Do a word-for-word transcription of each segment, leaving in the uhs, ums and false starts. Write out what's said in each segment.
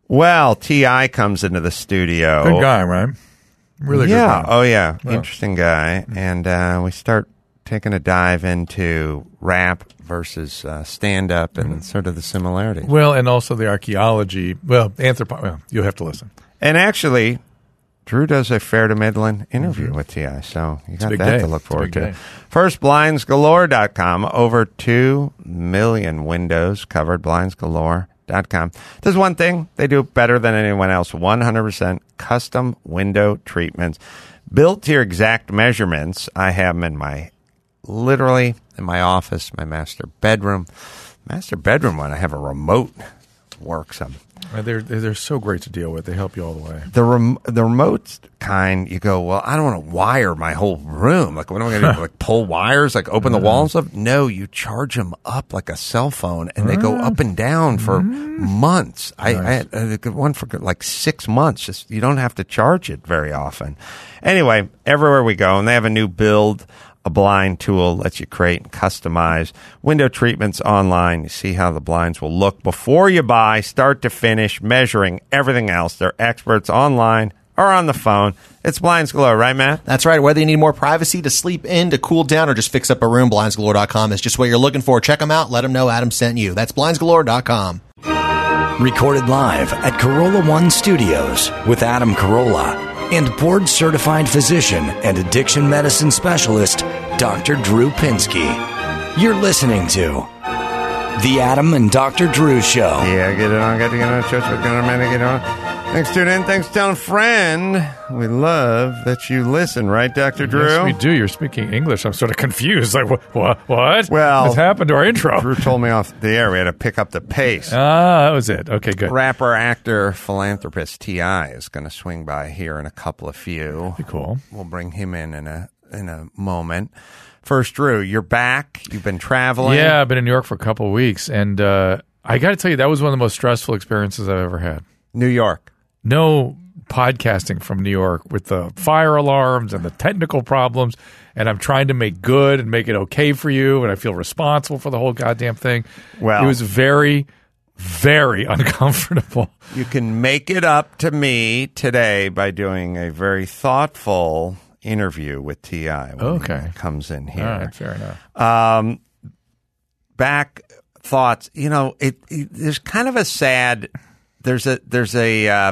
Well, T I comes into the studio. Good guy, right? Really yeah. good guy. Oh, yeah. Well. Interesting guy. And uh, we start taking a dive into rap versus uh, stand-up and mm-hmm. sort of the similarities. Well, and also the archaeology. Well, anthropo. Well, you'll have to listen. And actually, Drew does a Fair to Midland interview mm-hmm. with T I, so you got that day. to look forward to. Day. First, blinds galore dot com. Over two million windows covered, blinds galore dot com. There's one thing they do better than anyone else, one hundred percent custom window treatments. Built to your exact measurements. I have them in my, literally, in my office, my master bedroom. Master bedroom one, I have a remote works them. They're, they're so great to deal with. They help you all the way. The rem- the remote kind, you go, well, I don't want to wire my whole room. Like, what am I going to do? Like, pull wires? Like, open the wall and stuff? No, you charge them up like a cell phone, and they go up and down for months. I, nice. I had one for like six months. Just you don't have to charge it very often. Anyway, everywhere we go, and they have a new build. A blind tool lets you create and customize window treatments online. You see how the blinds will look before you buy, start to finish, measuring everything else. They're experts online or on the phone. It's Blinds Galore, right, Matt? That's right. Whether you need more privacy to sleep in, to cool down, or just fix up a room, blinds galore dot com is just what you're looking for. Check them out. Let them know Adam sent you. That's blinds galore dot com. Recorded live at Carolla One Studios with Adam Carolla and board-certified physician and addiction medicine specialist, Doctor Drew Pinsky. You're listening to The Adam and Doctor Drew Show. Yeah, get it on, get it on, church, get it on, man, get it on. Thanks for tuning in. Thanks for telling a friend. We love that you listen, right, Doctor Drew? Yes, we do. You're speaking English. I'm sort of confused. Like, what? What? what? Well, what's happened to our intro? Drew told me off the air we had to pick up the pace. Ah, that was it. Okay, good. Rapper, actor, philanthropist T I is going to swing by here in a couple of few. Pretty cool. We'll bring him in in a in a moment. First, Drew, you're back. You've been traveling. Yeah, I've been in New York for a couple of weeks, and uh, I got to tell you, that was one of the most stressful experiences I've ever had. New York. No podcasting from New York with the fire alarms and the technical problems, and I'm trying to make good and make it okay for you, and I feel responsible for the whole goddamn thing. Well, it was very, very uncomfortable. You can make it up to me today by doing a very thoughtful interview with T I when okay. he comes in here. All right, fair enough. Um, back thoughts. You know, it, it there's kind of a sad. There's a there's a. Uh,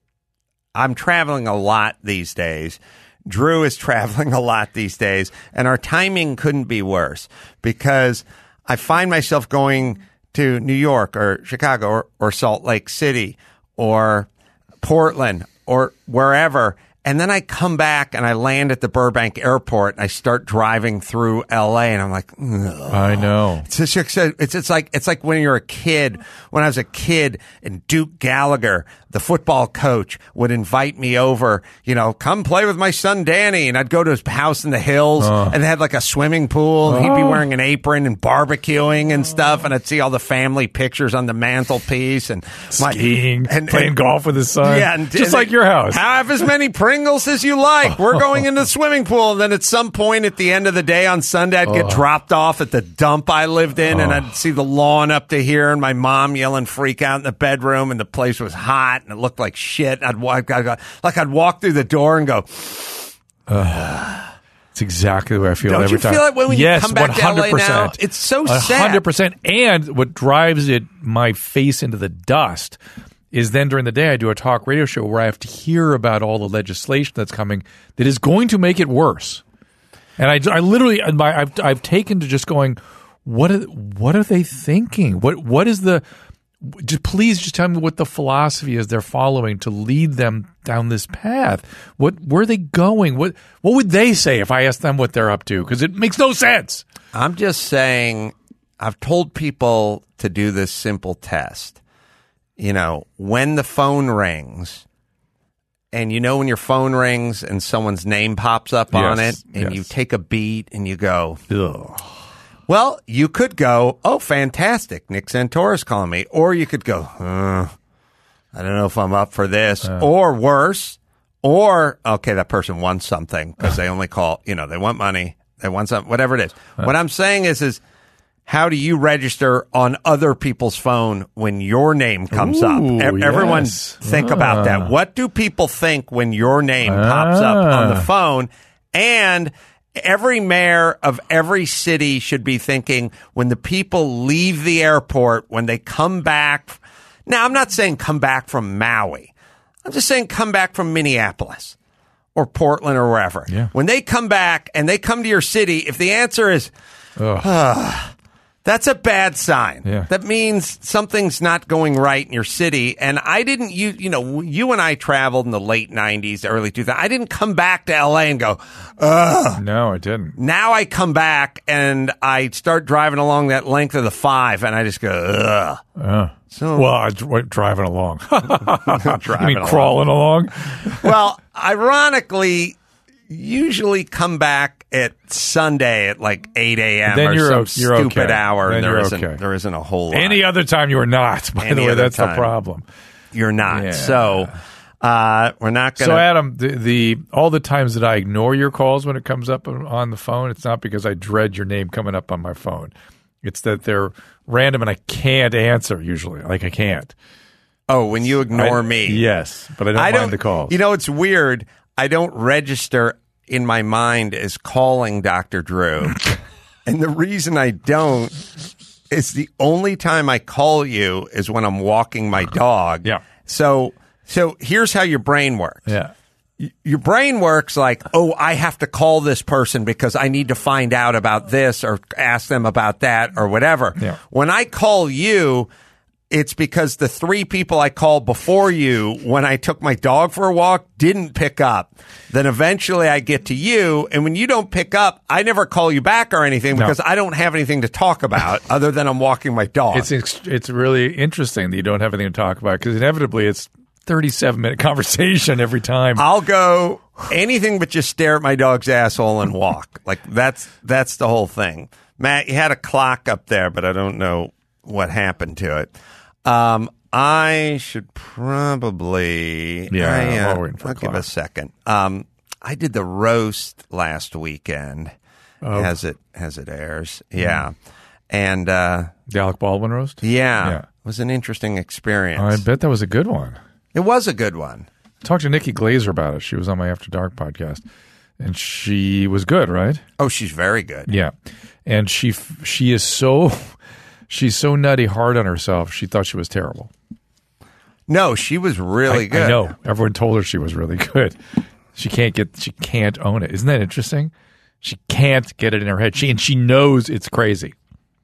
I'm traveling a lot these days. Drew is traveling a lot these days, and our timing couldn't be worse because I find myself going to New York or Chicago or, or Salt Lake City or Portland or wherever. And then I come back and I land at the Burbank airport and I start driving through L A and I'm like, ugh. I know. It's, just, it's it's like it's like when you're a kid. When I was a kid and Duke Gallagher, the football coach, would invite me over, you know, come play with my son Danny, and I'd go to his house in the hills uh. and they had like a swimming pool and uh. he'd be wearing an apron and barbecuing and stuff, and I'd see all the family pictures on the mantelpiece and my, skiing, and playing and, golf with his son. Yeah, and, just and like your house. Have as many Pringles as you like. We're going into the swimming pool. And then at some point at the end of the day on Sunday, I'd get oh. dropped off at the dump I lived in, oh. and I'd see the lawn up to here, and my mom yelling freak out in the bedroom, and the place was hot, and it looked like shit. I'd walk, I'd go, like I'd walk through the door and go, uh, it's exactly the way I feel Don't every you time. feel it when yes, you come back one hundred percent. to L A now? It's so sad. one hundred percent. And what drives it, my face into the dust, is then during the day I do a talk radio show where I have to hear about all the legislation that's coming that is going to make it worse. And I, I literally, I've, I've taken to just going, what are, what are they thinking? What What is the, just, please just tell me what the philosophy is they're following to lead them down this path. What Where are they going? What What would they say if I asked them what they're up to? Because it makes no sense. I'm just saying, I've told people to do this simple test. You know, when the phone rings, and you know when your phone rings and someone's name pops up yes, on it, and yes. you take a beat and you go, ugh. Well, you could go, oh, fantastic, Nick Santora's calling me. Or you could go, uh, I don't know if I'm up for this. Uh. Or worse, or, okay, that person wants something because uh. they only call, you know, they want money, they want something, whatever it is. Uh. What I'm saying is, is, how do you register on other people's phone when your name comes Ooh, up? E- Everyone yes. think Ah. about that. What do people think when your name pops up on the Ah. phone? And every mayor of every city should be thinking when the people leave the airport, when they come back. Now, I'm not saying come back from Maui. I'm just saying come back from Minneapolis or Portland or wherever. Yeah. When they come back and they come to your city, if the answer is, that's a bad sign. Yeah. That means something's not going right in your city. And I didn't, you, you know, you and I traveled in the late nineties, early two thousands. I didn't come back to L A and go, ugh. No, I didn't. Now I come back and I start driving along that length of the five and I just go, ugh. Uh, So- well, I was driving along. Driving you mean along. crawling along? Well, ironically, usually come back at Sunday at like eight a.m. Then or you're some o- you're stupid okay. hour. Then And there you're isn't, okay. there isn't a whole lot. Any other time you are not. By Any the way, other that's the time. problem. You're not. Yeah. So uh, we're not going So, to. Adam, the, the all the times that I ignore your calls when it comes up on the phone, it's not because I dread your name coming up on my phone. It's that they're random and I can't answer usually. Like I can't. Oh, when you ignore I- me. Yes, but I don't I mind the calls. You know, it's weird. I don't register in my mind as calling Doctor Drew. And the reason I don't is the only time I call you is when I'm walking my dog. Yeah. So, so here's how your brain works. Yeah. Your brain works like, oh, I have to call this person because I need to find out about this or ask them about that or whatever. Yeah. When I call you, it's because the three people I called before you when I took my dog for a walk didn't pick up. Then eventually I get to you, and when you don't pick up, I never call you back or anything No. because I don't have anything to talk about other than I'm walking my dog. It's ex- it's really interesting that you don't have anything to talk about because inevitably it's thirty-seven minute conversation every time. I'll go anything but just stare at my dog's asshole and walk. Like that's that's the whole thing. Matt, you had a clock up there, but I don't know what happened to it. Um, I should probably Yeah, I, uh, while we're waiting for I'll the give clock. a second. Um, I did the roast last weekend. Oh. As it as it airs, yeah, and uh, The Alec Baldwin roast? yeah, Yeah. it was an interesting experience. I bet that was a good one. It was a good one. I talked to Nikki Glazer about it. She was on my After Dark podcast, and she was good, right? Oh, she's very good. Yeah, and she f- she is so she's so nutty hard on herself. She thought she was terrible. No, she was really I, good. I know. Everyone told her she was really good. She can't get. She can't own it. Isn't that interesting? She can't get it in her head. She and she knows it's crazy.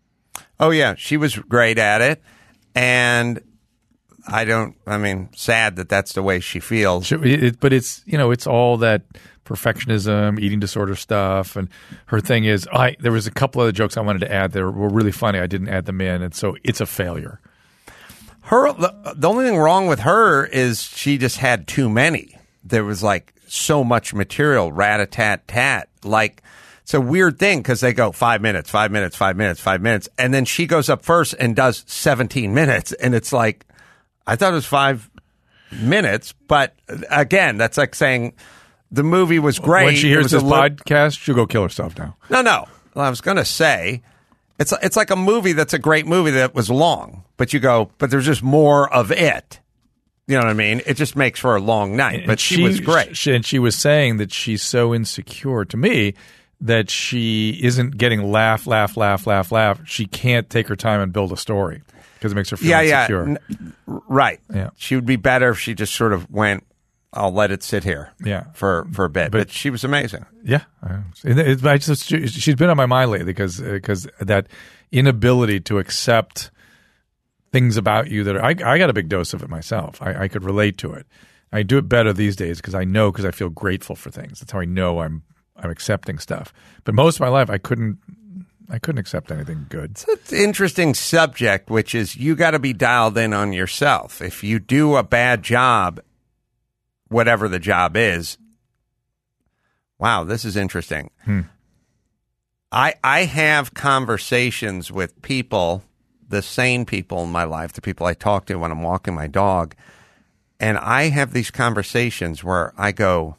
Oh yeah, she was great at it, and I don't. I mean, sad that that's the way she feels. She, it, but it's you know it's all that perfectionism, eating disorder stuff, and her thing is I. There was a couple other jokes I wanted to add that were really funny. I didn't add them in, and so it's a failure. Her, the, the only thing wrong with her is she just had too many. There was like so much material, rat-a-tat-tat. Like, it's a weird thing because they go five minutes, five minutes, five minutes, five minutes. And then she goes up first and does seventeen minutes. And it's like, I thought it was five minutes. But again, that's like saying the movie was great. When she It hears was this a li- podcast, she'll go kill herself now. No, no. Well, I was going to say, it's it's like a movie that's a great movie that was long. But you go, but there's just more of it. You know what I mean? It just makes for a long night. But And she, was great. She, and she was saying that she's so insecure to me that she isn't getting laugh, laugh, laugh, laugh, laugh. She can't take her time and build a story because it makes her feel yeah, insecure. yeah. N- right. Yeah. She would be better if she just sort of went, I'll let it sit here Yeah. for, for a bit. But, But- she was amazing. Yeah, it, it, I just, she, she's been on my mind lately because because that inability to accept things about you that are, I, I got a big dose of it myself. I, I could relate to it. I do it better these days because I know because I feel grateful for things. That's how I know I'm I'm accepting stuff. But most of my life, I couldn't I couldn't accept anything good. It's an interesting subject, which is you got to be dialed in on yourself. If you do a bad job, whatever the job is, wow, this is interesting. Hmm. I I have conversations with people, the sane people in my life, the people I talk to when I'm walking my dog, and I have these conversations where I go,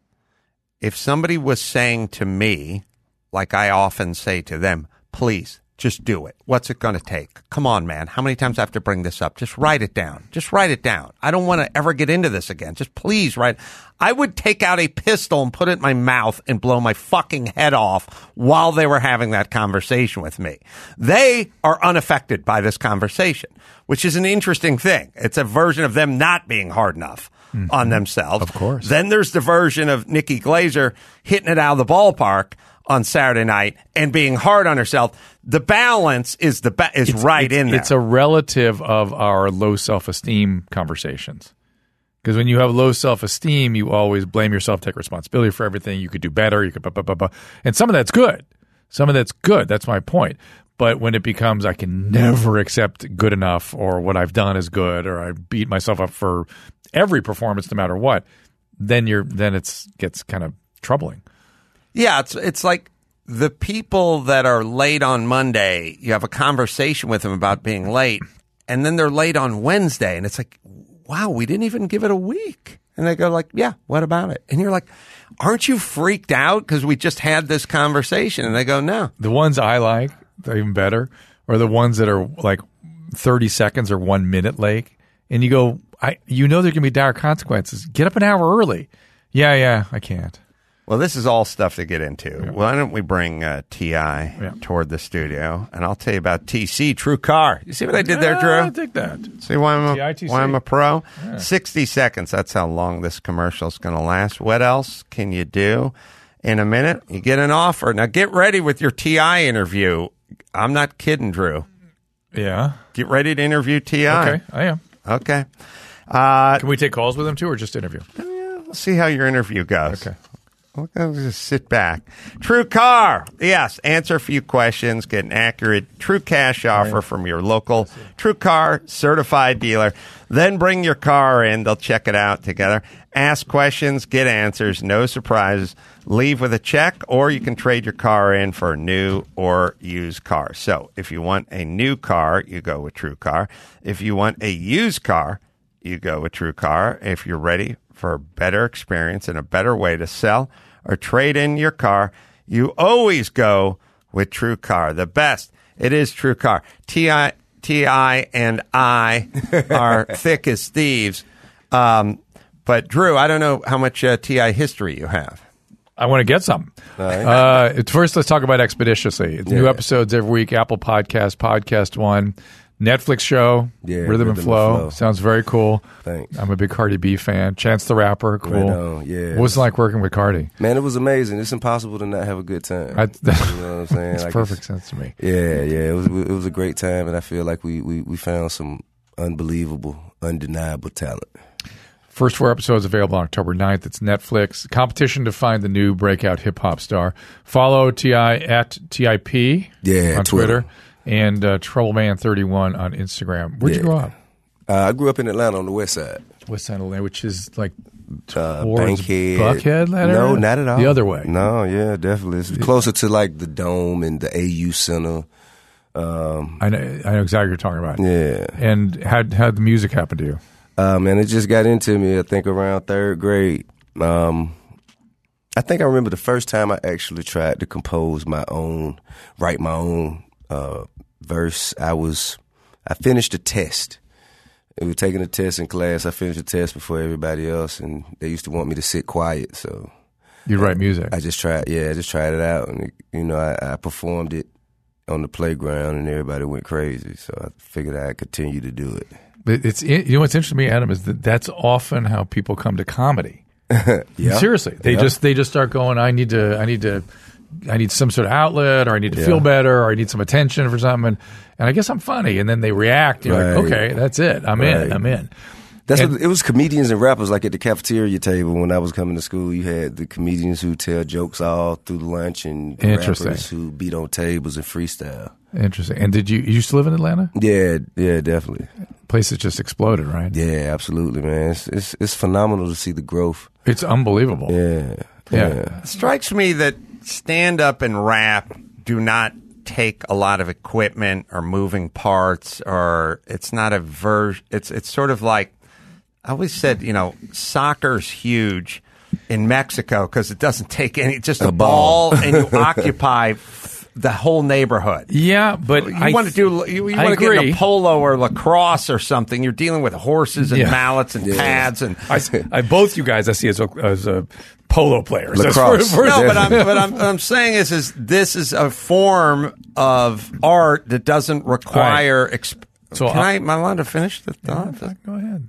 if somebody was saying to me, like I often say to them, please Just do it. What's it going to take? Come on, man. How many times do I have to bring this up? Just write it down. Just write it down. I don't want to ever get into this again. Just please write. I would take out a pistol and put it in my mouth and blow my fucking head off while they were having that conversation with me. They are unaffected by this conversation, which is an interesting thing. It's a version of them not being hard enough mm-hmm. on themselves. Of course. Then there's the version of Nikki Glaser hitting it out of the ballpark on Saturday night and being hard on herself. The balance is the ba- is it's, right it's, in there. It's a relative of our low self-esteem conversations. Because when you have low self-esteem, you always blame yourself, take responsibility for everything. You could do better. You could blah, blah, blah, blah. And some of that's good. Some of that's good. That's my point. But when it becomes I can never accept good enough or what I've done is good or I beat myself up for every performance no matter what, then you're then it's gets kind of troubling. Yeah, it's it's like the people that are late on Monday, you have a conversation with them about being late, and then they're late on Wednesday, and it's like, wow, we didn't even give it a week. And they go like, yeah, what about it? And you're like, aren't you freaked out because we just had this conversation? And they go, no. The ones I like, they're even better, are the ones that are like thirty seconds or one minute late. And you go, I, you know there can be dire consequences. Get up an hour early. Yeah, yeah, I can't. Well, this is all stuff to get into. Yeah. Why don't we bring uh, T I yeah. toward the studio, and I'll tell you about T C, True Car. You see what I did there, Drew? Yeah, I think that. See why I'm a, T I T C. why I'm a pro? Yeah. sixty seconds, that's how long this commercial is going to last. What else can you do in a minute? You get an offer. Now get ready with your T I interview. I'm not kidding, Drew. Yeah. Get ready to interview T I. Okay, I am. Okay. Uh, Can we take calls with him too or just interview? Yeah, we'll see how your interview goes. Okay. We'll just sit back. True Car. Yes. Answer a few questions. Get an accurate true cash offer right. from your local True Car certified dealer. Then bring your car in. They'll check it out together. Ask questions. Get answers. No surprises. Leave with a check, or you can trade your car in for a new or used car. So if you want a new car, you go with True Car. If you want a used car, you go with True Car. If you're ready for a better experience and a better way to sell or trade in your car, you always go with True Car. The best. It is True Car. T I, T I and I are thick as thieves. Um, but, Drew, I don't know how much uh, T I history you have. I want to get some. Right. Uh, first, let's talk about Expeditiously. It's yeah. new episodes every week. Apple Podcast, Podcast One. Netflix show, yeah, Rhythm, Rhythm and, Flow. and Flow. Sounds very cool. Thanks. I'm a big Cardi B fan. Chance the Rapper, cool. Right on, yeah. What was it like working with Cardi? Man, it was amazing. It's impossible to not have a good time. I, you know what I'm saying? Makes like perfect sense to me. Yeah, yeah. It was it was a great time, and I feel like we, we, we found some unbelievable, undeniable talent. First four episodes available on October ninth. It's Netflix. Competition to find the new breakout hip-hop star. Follow T I at T I P yeah, on Twitter. Twitter. And uh, Troubleman thirty-one on Instagram. Where'd yeah. you grow up? Uh, I grew up in Atlanta on the west side. West Side Atlanta, which is like Uh, towards Bankhead. Buckhead, that No, area? not at all. The other way. No, yeah, definitely. It's closer to like the Dome and the A U Center. Um, I know, I know exactly what you're talking about. yeah. And how how'd the music happen to you? Um, and it just got into me, I think, around third grade. Um, I think I remember the first time I actually tried to compose my own, write my own uh, verse. I was, I finished a test. We were taking a test in class. I finished the test before everybody else, and they used to want me to sit quiet. So You write music. I just tried, yeah, I just tried it out, and it, you know, I, I performed it on the playground, and everybody went crazy. So I figured I'd continue to do it. But it's you know what's interesting to me, Adam, is that that's often how people come to comedy. Yeah. Seriously, they Yeah. just they just start going. I need to. I need to. I need some sort of outlet, or I need to Yeah. feel better, or I need some attention for something. And, and I guess I'm funny, and then they react. You're Right. like, okay, that's it. I'm in. Right. I'm in. That's And- what, it was comedians and rappers, like at the cafeteria table when I was coming to school. You had the comedians who tell jokes all through lunch, and the Interesting. rappers who beat on tables and freestyle. Interesting. And did you you used to live in Atlanta? Yeah, yeah, definitely. Place has just exploded, right? Yeah, absolutely, man. It's it's, it's phenomenal to see the growth. It's unbelievable. Yeah, Yeah. yeah. It strikes me that stand-up and rap do not take a lot of equipment or moving parts, or it's not a ver. It's it's sort of like I always said, you know, soccer's huge in Mexico because it doesn't take any, just a, A ball. ball, and you occupy f- the whole neighborhood. Yeah, but You I want to do you, you I want to get agree. in a polo or lacrosse or something. You're dealing with horses and Yeah. mallets and pads and I, I both you guys I see as a, as a polo players. That's Lacrosse. for- for- no, but I'm but I'm what I'm saying is is this is a form of art that doesn't require. Exp- So Can I'll- I? Am I allowed to finish the thought? Go ahead.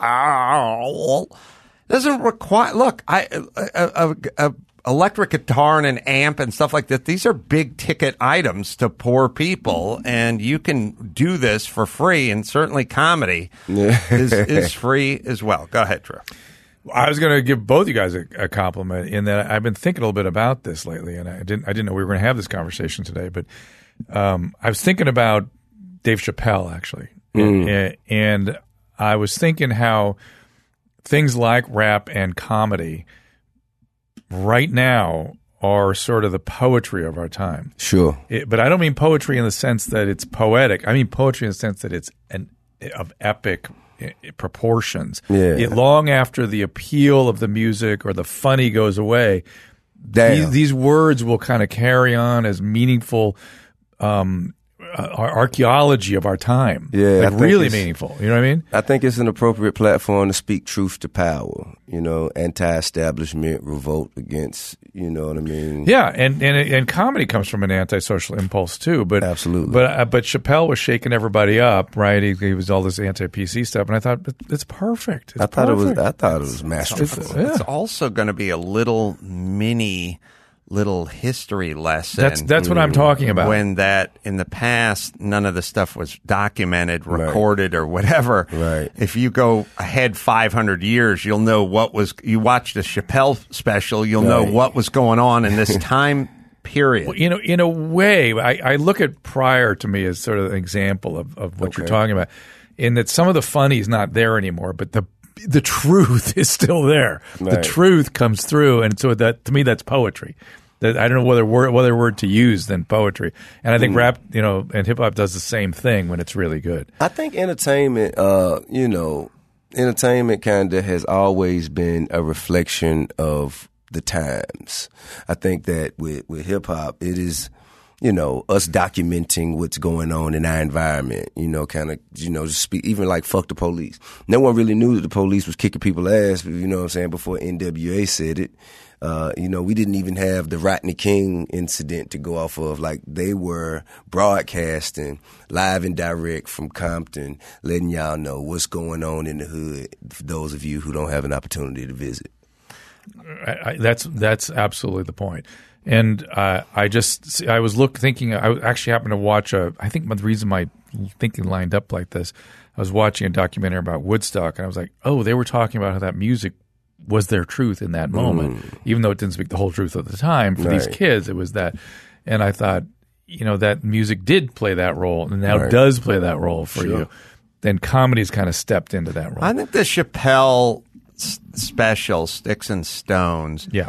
Uh, doesn't require. Look, I a, a, a electric guitar and an amp and stuff like that. These are big ticket items to poor people, and you can do this for free. And certainly, comedy is is free as well. Go ahead, Drew. I was going to give both you guys a, a compliment in that I've been thinking a little bit about this lately, and I didn't I didn't know we were going to have this conversation today, but um, I was thinking about Dave Chappelle actually, Mm. and, and I was thinking how things like rap and comedy right now are sort of the poetry of our time. Sure. It, but I don't mean poetry in the sense that it's poetic. I mean poetry in the sense that it's an of epic i- proportions. Yeah. It, long after the appeal of the music or the funny goes away, Damn. these, these words will kind of carry on as meaningful um, uh, archaeology of our time. Yeah, I like think really it's- meaningful. You know what I mean? I think it's an appropriate platform to speak truth to power. You know, anti-establishment, revolt against. You know what I mean? Yeah, and, and and comedy comes from an antisocial impulse too. But Absolutely. But uh, but Chappelle was shaking everybody up, right? He, he was all this anti-P C stuff, and I thought but it's perfect. It's I thought perfect. it was. I thought it was masterful. It's- yeah. It's also going to be a little mini, little history lesson. That's that's what I'm talking about. When that in the past, none of the stuff was documented, recorded, or whatever. Right. If you go ahead five hundred years, you'll know what was. You watch the Chappelle special, you'll know Right. what was going on in this time period. Well, you know, in a way, I, I look at Pryor to me as sort of an example of, of what you're Okay. talking about, in that some of the funny is not there anymore, but the the truth is still there. The Right. truth comes through, and so that to me, that's poetry. That I don't know whether word, whether word to use than poetry, and I think rap, you know, and hip hop does the same thing when it's really good. I think entertainment, uh, you know, entertainment kind of has always been a reflection of the times. I think that with, with hip hop, it is, you know, us documenting what's going on in our environment, you know, kind of, you know, just speak, even like fuck the police. No one really knew that the police was kicking people's ass, you know what I'm saying, before N W A said it. Uh, you know, we didn't even have the Rodney King incident to go off of. Like, they were broadcasting live and direct from Compton, letting y'all know what's going on in the hood, for those of you who don't have an opportunity to visit. I, I, that's that's absolutely the point. And uh, I just I was look thinking I actually happened to watch a I think the reason my thinking lined up like this, I was watching a documentary about Woodstock, and I was like, oh, they were talking about how that music was their truth in that moment, even though it didn't speak the whole truth at the time. For these Right. kids, it was that. And I thought, you know, that music did play that role and now Right. does play that role for you. Then comedy's kind of stepped into that role. I think the Chappelle s- special, Sticks and Stones, Yeah.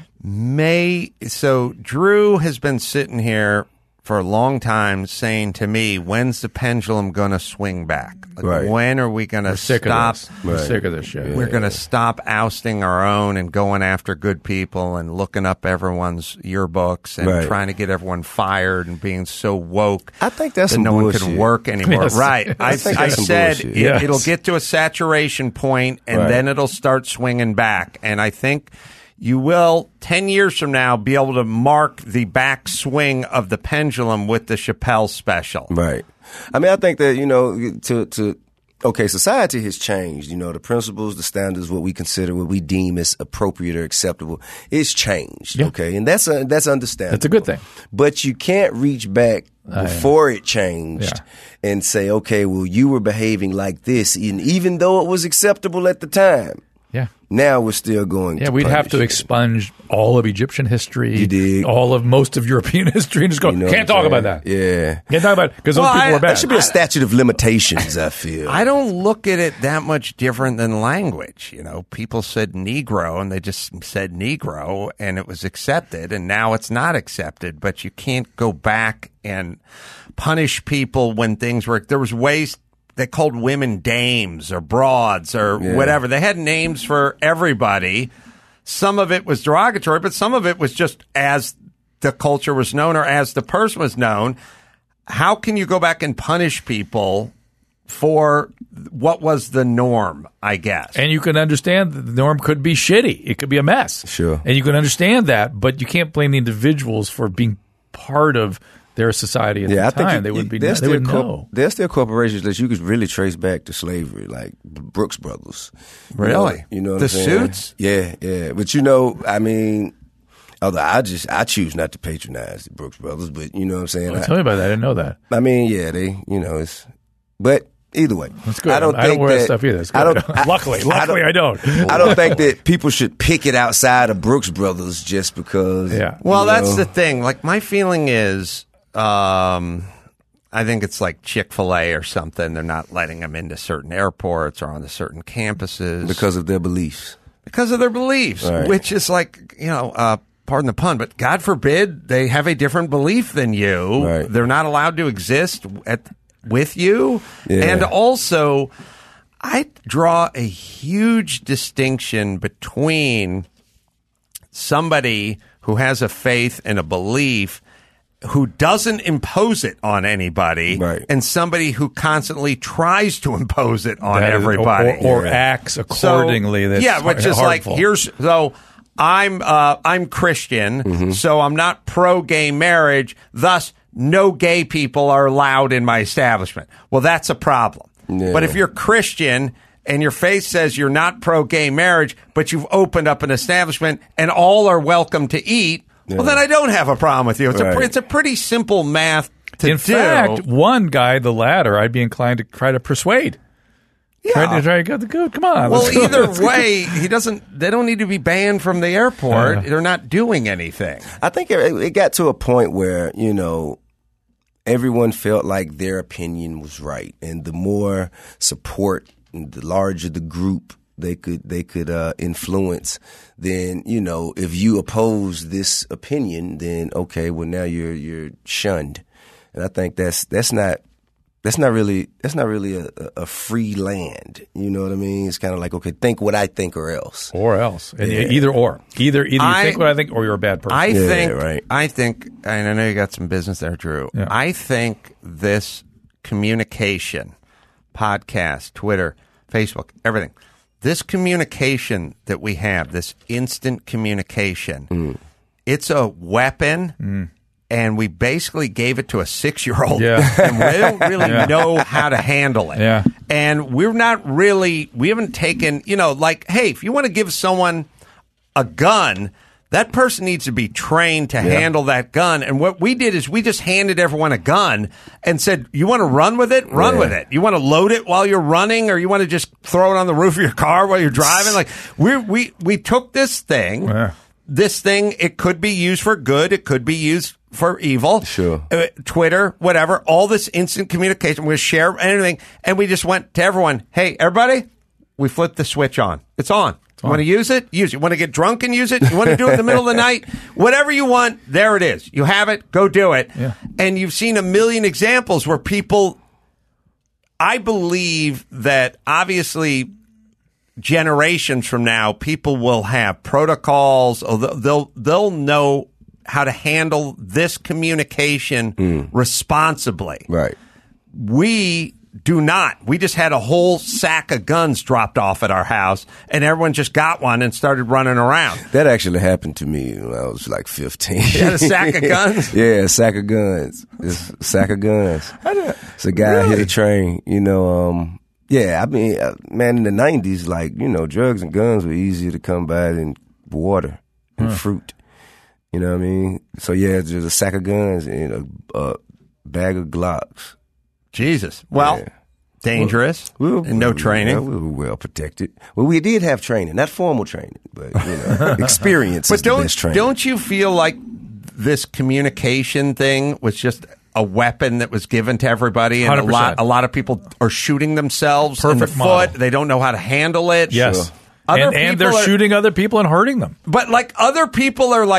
may. So Drew has been sitting here for a long time saying to me, when's the pendulum going to swing back? Like, Right. when are we going to Sick stop? of this. We're Right. sick of this shit. We're going to stop ousting our own and going after good people and looking up everyone's yearbooks and Right. trying to get everyone fired and being so woke. I think that's that some no one bullshit. can work anymore. Yes. Right. I, I think I that's some said bullshit. it, Yes. it'll get to a saturation point and Right. then it'll start swinging back. And I think you will, ten years from now, be able to mark the backswing of the pendulum with the Chappelle special. Right. I mean, I think that, you know, to, to, okay, society has changed. You know, the principles, the standards, what we consider, what we deem as appropriate or acceptable, it's changed. Yeah. Okay. And that's, a, that's understandable. That's a good thing. But you can't reach back before it changed Yeah. and say, okay, well, you were behaving like this, and even though it was acceptable at the time, Yeah. now we're still going Yeah, to we'd have to punish you. expunge all of Egyptian history, You dig? all of most of European history, and just go, You know can't what I'm talk about saying? that. Yeah. Can't talk about it because Well, those people I- are bad. There should be a statute of limitations, I feel. I don't look at it that much different than language. You know, people said Negro and they just said Negro and it was accepted and now it's not accepted, but you can't go back and punish people when things were, there was ways they called women dames or broads or Yeah. whatever. They had names for everybody. Some of it was derogatory, but some of it was just as the culture was known or as the person was known, how can you go back and punish people for what was the norm, I guess? And you can understand that the norm could be shitty. It could be a mess. Sure. And you can understand that, but you can't blame the individuals for being part of their society at Yeah, I the time. think you, they would be. there's They still would corp- know. There's still corporations that you could really trace back to slavery, like Brooks Brothers. Really? You know, you know what The I'm saying? suits? Yeah, yeah. But you know, I mean, although I just I choose not to patronize the Brooks Brothers, but you know what I'm saying. Well, I, tell me about that. I didn't know that. I mean, yeah, they, you know, it's, but either way, That's good. I don't I think don't wear that that stuff either. It's I good. don't. I- luckily, luckily, I don't. I don't think that people should pick it outside of Brooks Brothers just because. Yeah. Well, you that's know. the thing. Like, my feeling is, um, I think it's like Chick-fil-A or something. They're not letting them into certain airports or onto certain campuses because of their beliefs. because of their beliefs, Right. which is like, you know, uh, pardon the pun, but God forbid they have a different belief than you. Right. They're not allowed to exist at with you. Yeah. And also, I draw a huge distinction between somebody who has a faith and a belief who doesn't impose it on anybody, Right. and somebody who constantly tries to impose it on That is- everybody, or, or acts accordingly. So, that's yeah, which is like harmful. here's so I'm uh, I'm Christian, Mm-hmm. so I'm not pro gay marriage. Thus, no gay people are allowed in my establishment. Well, that's a problem. Yeah. But if you're Christian and your faith says you're not pro gay marriage, but you've opened up an establishment and all are welcome to eat, well, then I don't have a problem with you. It's a Right. pre- it's a pretty simple math to In do. fact, one guy, the latter, I'd be inclined to try to persuade. yeah. Try to try to go. go come on. Well, let's go. either Let's go. way, he doesn't. They don't need to be banned from the airport. Uh. They're not doing anything. I think it, it got to a point where, you know, everyone felt like their opinion was right. And the more support, and the larger the group they could they could uh, influence, then, you know, if you oppose this opinion, then okay, well now you're you're shunned. And I think that's that's not that's not really that's not really a, a free land. You know what I mean? It's kind of like, okay, think what I think or else. Or else, and Yeah. either or, either either you I- think what I think, or you're a bad person. I Yeah, think. right. I think. And I know you got some business there, Drew. Yeah. I think this communication, podcast, Twitter, Facebook, everything. This communication that we have, this instant communication, Mm. it's a weapon. And we basically gave it to a six-year-old, Yeah. and we don't really Yeah. know how to handle it. Yeah. And we're not really, we haven't taken, you know, like, hey, if you want to give someone a gun, that person needs to be trained to handle that gun. And what we did is we just handed everyone a gun and said, you want to run with it? Run Yeah. with it. You want to load it while you're running, or you want to just throw it on the roof of your car while you're driving? Like, we we we took this thing, Yeah. this thing, it could be used for good, it could be used for evil. Sure. Uh, Twitter, whatever, all this instant communication, we share anything, and we just went to everyone, hey, everybody, we flipped the switch on. It's on. You want to use it? Use it. You want to get drunk and use it? You want to do it in the middle of the night? Whatever you want, there it is. You have it, go do it. Yeah. And you've seen a million examples where people, I believe that obviously generations from now, people will have protocols, or they'll they'll, they'll know how to handle this communication responsibly. Right. We do not. We just had a whole sack of guns dropped off at our house, and everyone just got one and started running around. That actually happened to me when I was like fifteen. You had a sack of guns? Yeah, a sack of guns. It's a sack of guns. It's a guy hit a train, you know. Um, yeah, I mean, uh, man, in the nineties, like, you know, drugs and guns were easier to come by than water and fruit. You know what I mean? So, yeah, it's just a sack of guns and a, a bag of Glocks. Jesus. Well, Yeah. dangerous We were- and no we- training. yeah, we were well protected. Well, we did have training, not formal training, but, you know, experience But is the don't best training. don't you feel like this communication thing was just a weapon that was given to everybody, and one a hundred lot percent. a lot of people are shooting themselves in the Perfect model. foot. They don't know how to handle it. Yes. Other And, and they're people are- shooting other people and hurting them. But like other people are like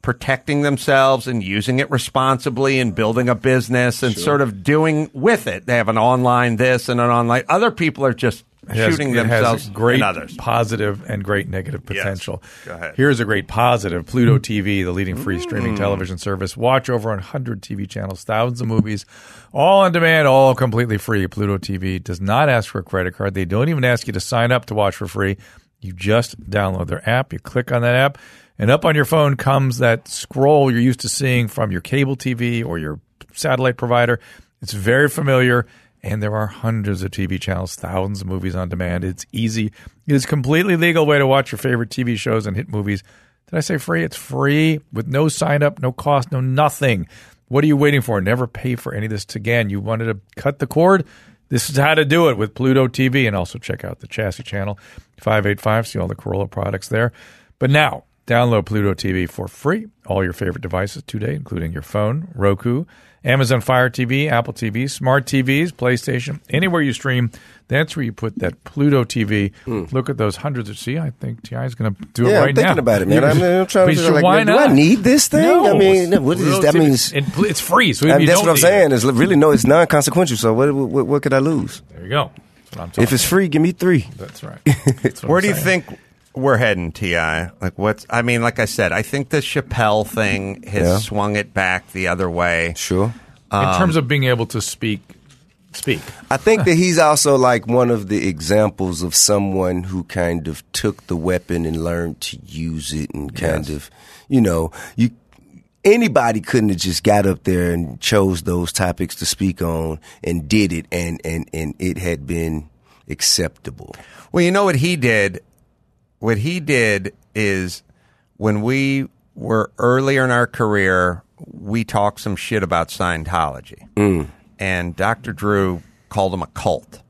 protecting themselves and using it responsibly and building a business and sort of doing with it. They have an online this and an online. Other people are just It has- shooting it themselves has great and others. positive and great negative potential. Go ahead. Here's a great positive. Pluto T V, the leading free streaming television service. Watch over one hundred T V channels, thousands of movies, all on demand, all completely free. Pluto T V does not ask for a credit card. They don't even ask you to sign up to watch for free. You just download their app. You click on that app, and up on your phone comes that scroll you're used to seeing from your cable T V or your satellite provider. It's very familiar. And there are hundreds of T V channels, thousands of movies on demand. It's easy. It is a completely legal way to watch your favorite T V shows and hit movies. Did I say free? It's free with no sign up, no cost, no nothing. What are you waiting for? Never pay for any of this again. You wanted to cut the cord? This is how to do it with Pluto T V. And also check out the Chassis channel, five eighty-five. See all the Corolla products there. But now, download Pluto T V for free. All your favorite devices today, including your phone, Roku, Amazon Fire T V, Apple T V, smart T Vs, PlayStation, anywhere you stream. That's where you put that Pluto T V. Mm. Look at those hundreds of. See, I think T I is going to do yeah, it right now. Yeah, I'm thinking about it, man. I mean, I'm trying to sure, like, why do not? I need this thing? No. I mean, what is that? Means it, it's free. So I mean, you that's don't what I'm need saying. it. Is really no, it's non-consequential. So what, what, what could I lose? There you go. That's what I'm talking if it's free, give me three. That's right. That's what Where I'm do you saying. think we're heading, T I? Like, what's? I mean, like I said, I think the Chappelle thing has Yeah. swung it back the other way. Sure. In terms of being able to speak, speak. I think that he's also like one of the examples of someone who kind of took the weapon and learned to use it and kind Yes. of, you know, you anybody couldn't have just got up there and chose those topics to speak on and did it and, and, and it had been acceptable. Well, you know what he did? What he did is when we were earlier in our career, we talked some shit about Scientology. Mm. And Doctor Drew called them a cult.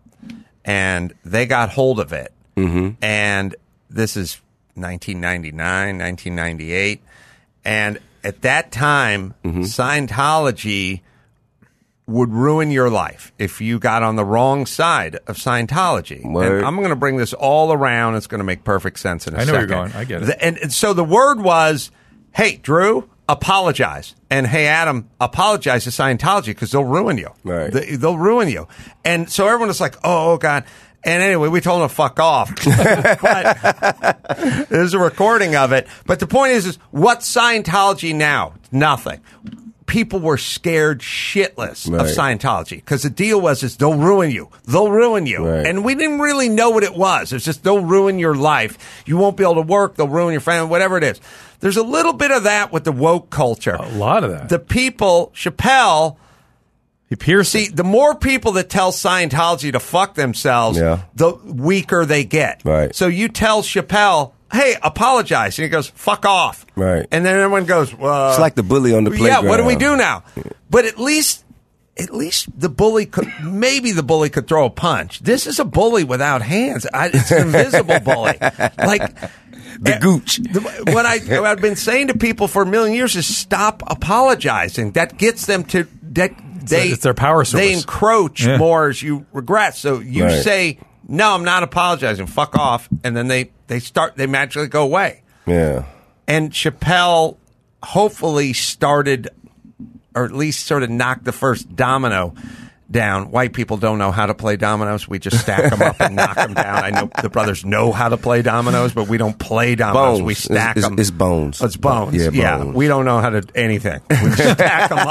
And they got hold of it. Mm-hmm. And this is nineteen ninety-nine, nineteen ninety-eight. And at that time, mm-hmm. Scientology would ruin your life if you got on the wrong side of Scientology. Word. And I'm going to bring this all around. It's going to make perfect sense in a I know second. where you're going. I get it. The- and, and so the word was, hey, Drew, apologize. And hey, Adam, apologize to Scientology because they'll ruin you. Right. They, they'll ruin you. And so everyone was like, oh, God. And anyway, we told him to fuck off. But there's a recording of it. But the point is, is what's Scientology now? Nothing. People were scared shitless Right. of Scientology because the deal was is they'll ruin you. They'll ruin you. Right. And we didn't really know what it was. It's just they'll ruin your life. You won't be able to work. They'll ruin your family, whatever it is. There's a little bit of that with the woke culture. A lot of that. The people, Chappelle, He pierced see, it. the more people that tell Scientology to fuck themselves, Yeah. the weaker they get. Right. So you tell Chappelle, hey, apologize. And he goes, fuck off. Right. And then everyone goes, well. It's like the bully on the Yeah, playground. what do we do now? But at least, at least the bully could, maybe the bully could throw a punch. This is a bully without hands. I, it's an invisible bully. Like, The gooch. the- what I, what I've been saying to people for a million years is stop apologizing. That gets them to, that they, it's their power source. They encroach Yeah. more as you regret. So you Right. say, no, I'm not apologizing. Fuck off. And then they, they start, they magically go away. Yeah. And Chappelle hopefully started, or at least sort of knocked the first domino down. White people don't know how to play dominoes. We just stack them up and knock them down. I know the brothers know how to play dominoes, but we don't play dominoes. Bones. We stack It's- them. it's bones. It's bones. Yeah, Yeah, bones. we don't know how to anything. We just stack them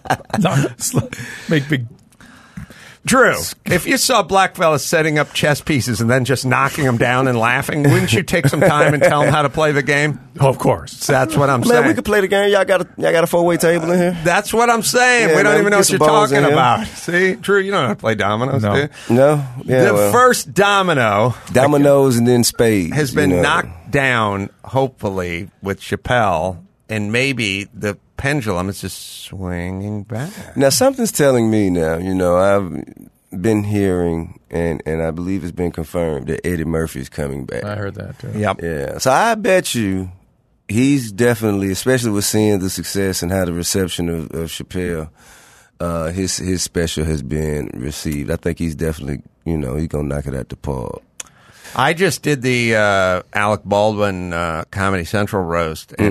up. Make big. Drew, if you saw black fellas setting up chess pieces and then just knocking them down and laughing, wouldn't you take some time and tell them how to play the game? Oh, of course. That's what I'm Man, saying. we could play the game. Y'all got a y'all got a four way table in here? That's what I'm saying. Yeah, we don't man, even know get what some you're bones in talking here. about. See, Drew, you don't know how to play dominoes, No. do you? No? Yeah. the well, first domino dominoes and then spades. has been you know. knocked down, hopefully, with Chappelle, and maybe the pendulum is just swinging back. Now something's telling me now, you know, I've been hearing and, and I believe it's been confirmed that Eddie Murphy is coming back. I heard that too. Yep. Yeah. So I bet you he's definitely, especially with seeing the success and how the reception of, of Chappelle, uh, his his special has been received. I think he's definitely, you know, he's gonna knock it out the park. I just did the uh, Alec Baldwin uh, Comedy Central roast, and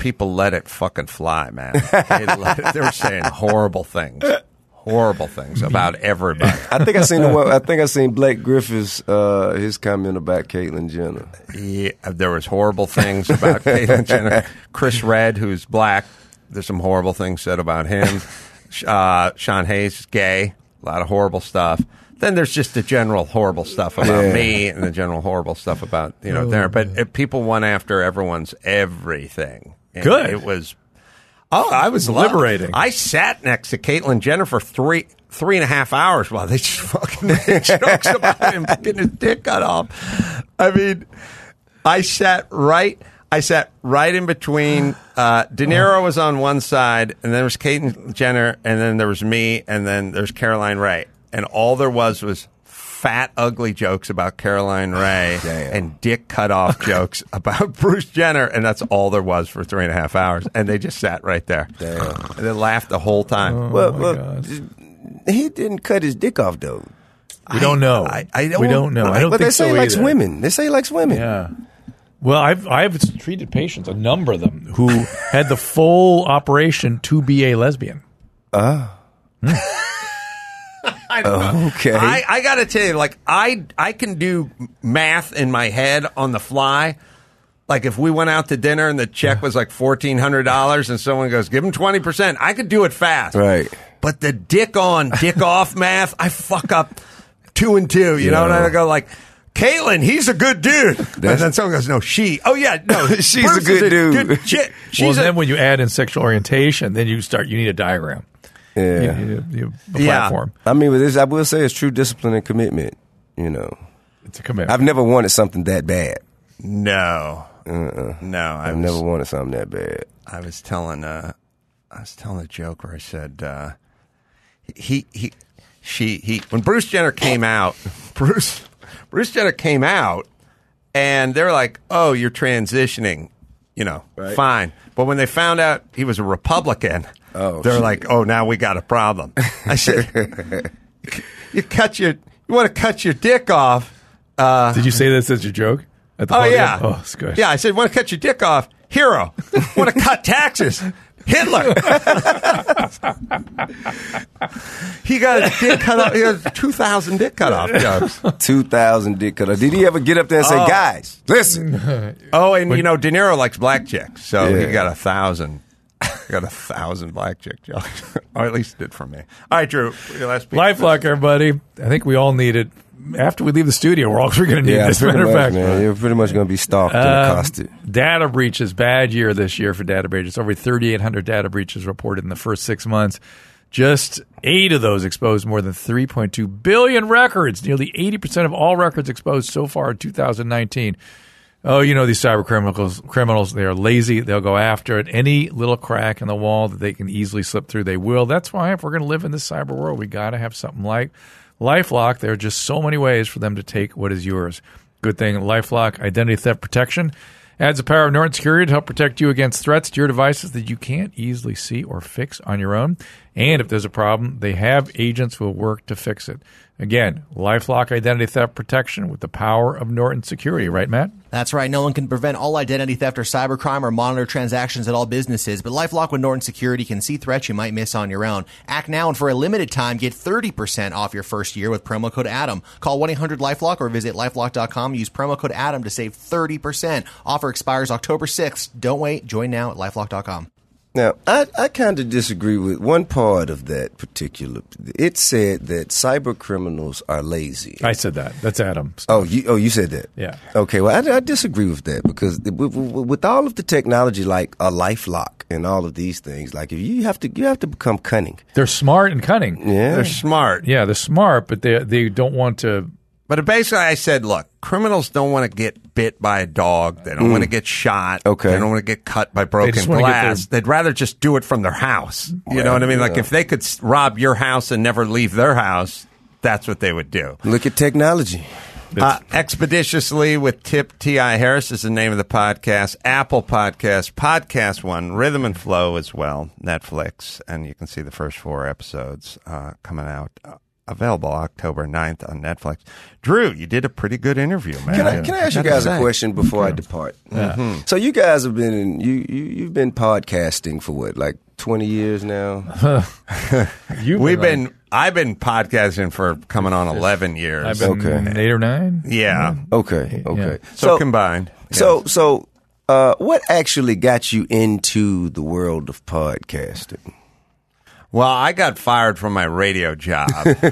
people let it fucking fly, man. They, let it, they were saying horrible things. Horrible things about everybody. I think I seen the one, I think I seen Blake Griffiths uh, his comment about Caitlyn Jenner. Yeah, there was horrible things about Caitlyn Jenner. Chris Redd, who's black, there's some horrible things said about him. Uh, Sean Hayes is gay. A lot of horrible stuff. Then there's just the general horrible stuff about Yeah. me and the general horrible stuff about, you know, Oh, there. But it, people went after everyone's everything. And Good. It was, oh, I was Liberating. I sat next to Caitlyn Jenner for three, three and a half hours while they just fucking made jokes about him getting his dick cut off. I mean, I sat right, I sat right in between. Uh, De Niro was on one side, and then there was Caitlyn Jenner, and then there was me, and then there's Caroline Ray. And all there was was fat, ugly jokes about Caroline Ray Damn. and dick cut off jokes about Bruce Jenner, and that's all there was for three and a half hours. And they just sat right there. Damn. And they laughed the whole time. well, my well, God. he didn't cut his dick off though. We don't know. I- I don't- we don't know. I don't but think they say so he likes either. women. They say he likes women. Yeah. Well, I've I've treated patients, a number of them, who had the full operation to be a lesbian. I don't know. Okay. I, I got to tell you, like, I I can do math in my head on the fly. Like, if we went out to dinner and the check was like fourteen hundred dollars and someone goes, give him twenty percent, I could do it fast. Right. But the dick on, dick off math, I fuck up two and two, you know? And I go like, Caitlyn, he's a good dude. And then someone goes, no, she. Oh, yeah, no. She's Bruce a good is dude. Good chick. She's Well, a, then when you add in sexual orientation, then you start. You need a diagram. Yeah. You need a, you, a Yeah. platform. I mean, with this, I will say it's true discipline and commitment. You know, It's a commitment. I've never wanted something that bad. no. Uh-uh. No, I I've was, never wanted something that bad. I was telling uh I was telling a joke where I said uh he he she he when Bruce Jenner came out Bruce Bruce Jenner came out and they're like, "Oh, you're transitioning." You know, Right. fine. But when they found out he was a Republican, Oh, they're shit. like, "Oh, now we got a problem." I said, "You cut your you want to cut your dick off?" Uh Did you say this as your joke? At the Oh, podium? yeah. Oh, it's good. Yeah, I said, want to cut your dick off? Hero. Want to cut taxes? Hitler. He got his dick cut off. He got two thousand dick cut off jokes. Two thousand dick cut off. Did he ever get up there and say, Oh. "Guys, listen"? Oh, and, you know, De Niro likes black chicks, so Yeah. he got a thousand. Got a thousand black chick jokes. Or at least it did for me. All right, Drew. Your last piece. LifeLock, everybody. I think we all need it. After we leave the studio, we're all going to need Yeah, this. pretty Matter of much, fact, man. You're pretty much going to be stalked and Um, accosted. Data breaches, bad year this year for data breaches. Over thirty-eight hundred data breaches reported in the first six months. Just eight of those exposed more than three point two billion records, nearly eighty percent of all records exposed so far in two thousand nineteen. Oh, you know, these cyber criminals, criminals, they are lazy. They'll go after it. Any little crack in the wall that they can easily slip through, they will. That's why if we're going to live in this cyber world, we got to have something like LifeLock. There are just so many ways for them to take what is yours. Good thing LifeLock Identity Theft Protection adds the power of Norton Security to help protect you against threats to your devices that you can't easily see or fix on your own. And if there's a problem, they have agents who will work to fix it. Again, LifeLock Identity Theft Protection with the power of Norton Security. Right, Matt? That's right. No one can prevent all identity theft or cybercrime or monitor transactions at all businesses, but LifeLock with Norton Security can see threats you might miss on your own. Act now, and for a limited time, get thirty percent off your first year with promo code ADAM. Call one eight hundred LifeLock or visit lifelock dot com. Use promo code ADAM to save thirty percent. Offer expires October sixth. Don't wait. Join now at lifelock dot com. Now, I, I kind of disagree with one part of that particular. It said that cyber criminals are lazy. I said that. That's Adam. Oh, you oh you said that. Yeah. Okay. Well, I, I disagree with that because with, with, with all of the technology like a LifeLock and all of these things, like if you have to you have to become cunning. They're smart and cunning. Yeah. They're smart. Yeah, they're smart, but they they don't want to. But basically, I said, look, criminals don't want to get bit by a dog. They don't want to get shot. Okay. They don't want to get cut by broken just wanna get glass. their- They'd rather just do it from their house. You Well, know what I mean? Like yeah. if they could s- rob your house and never leave their house, that's what they would do. Look at technology. Uh, Expeditiously with Tip T I Harris is the name of the podcast. Apple Podcast, Podcast One, Rhythm and Flow as well, Netflix, and you can see the first four episodes uh, coming out uh, available October ninth on Netflix. Drew, you did a pretty good interview, man. Can I, can I ask you gotta guys a say. question before I depart? Mm-hmm. So you guys have been in, you, you you've been podcasting for what, like twenty years now? You've We've been, been, I've been podcasting for coming on eleven years. I've been Okay. eight or nine. yeah. Okay, okay. So, combined. So yes. so uh, what actually got you into the world of podcasting? Well, I got fired from my radio job.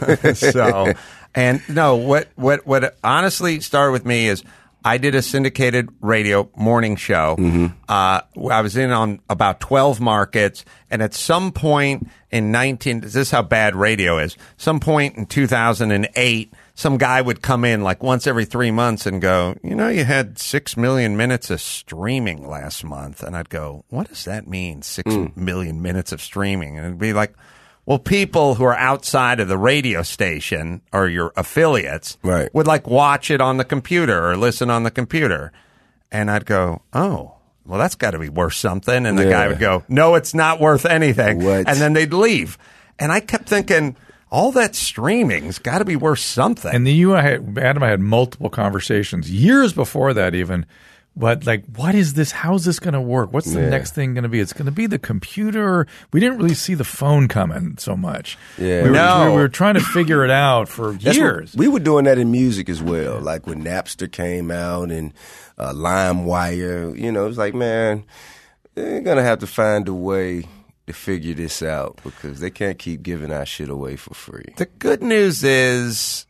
so, and no, what, what, what honestly started with me is I did a syndicated radio morning show. Mm-hmm. Uh, I was in on about twelve markets. And at some point in nineteen, this is how bad radio is. Some point in two thousand eight, some guy would come in like once every three months and go, you know, you had six million minutes of streaming last month. And I'd go, what does that mean? Six mm. million minutes of streaming? And it'd be like, well, people who are outside of the radio station or your affiliates right. would like watch it on the computer or listen on the computer. And I'd go, oh, well, that's got to be worth something. And the yeah. guy would go, no, it's not worth anything. What? And then they'd leave. And I kept thinking, all that streaming's got to be worth something. And the you, I had, Adam, I had multiple conversations years before that even. But like, what is this? How's this going to work? What's the yeah. next thing going to be? It's going to be the computer. We didn't really see the phone coming so much. Yeah. we were, No. we were trying to figure it out for That's years. what- we were doing that in music as well, like when Napster came out and uh, LimeWire. You know, it's like, man, they're gonna have to find a way to figure this out because they can't keep giving our shit away for free. The good news is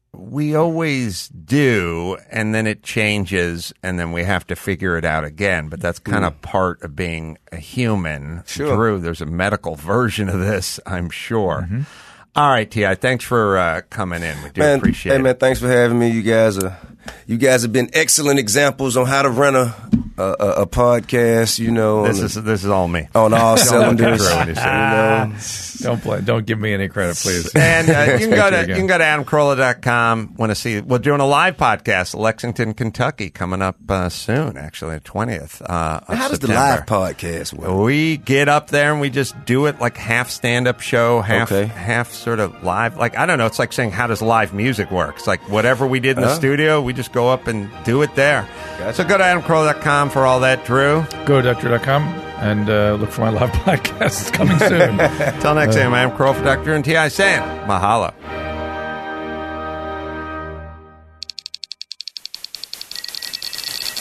we always do, and then it changes, and then we have to figure it out again. But that's kind Mm. of part of being a human. Sure. Drew, there's a medical version of this, I'm sure. All right, T I, thanks for uh, coming in. We do Man, appreciate hey it. man, thanks for having me. You guys are, you guys have been excellent examples on how to run a a, a, a podcast. You know, This on, is this is all me. on all cylinders. Drew You when you say know, Don't play, don't give me any credit, please. And uh, you can go to Again. you can go to adam carolla dot com. Want to see? We're doing a live podcast, Lexington, Kentucky, coming up uh, soon. Actually, the twentieth. Uh, of how does the September. live podcast work? We get up there and we just do it like half stand-up show, half Okay. half sort of live. Like, I don't know. It's like saying, how does live music work? It's like whatever we did in the Uh-huh. studio, we just go up and do it there. Gotcha. So go to adam carolla dot com for all that, Drew. Go to doctor dot com and uh, look for my live podcast. It's coming soon. Till next time, I'm Carolla for Doctor and T I saying mahalo.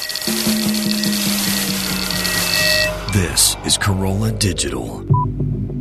This is Corolla Digital.